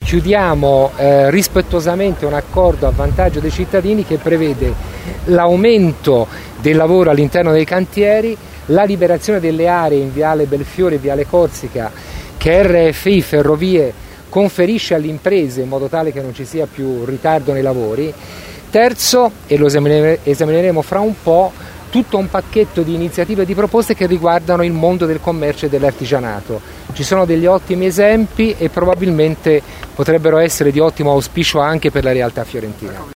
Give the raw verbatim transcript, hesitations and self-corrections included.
chiudiamo eh, rispettosamente un accordo a vantaggio dei cittadini che prevede l'aumento del lavoro all'interno dei cantieri, la liberazione delle aree in Viale Belfiore e Viale Corsica che R F I Ferrovie conferisce alle imprese in modo tale che non ci sia più ritardo nei lavori. Terzo, e lo esamineremo fra un po', tutto un pacchetto di iniziative e di proposte che riguardano il mondo del commercio e dell'artigianato. Ci sono degli ottimi esempi e probabilmente potrebbero essere di ottimo auspicio anche per la realtà fiorentina.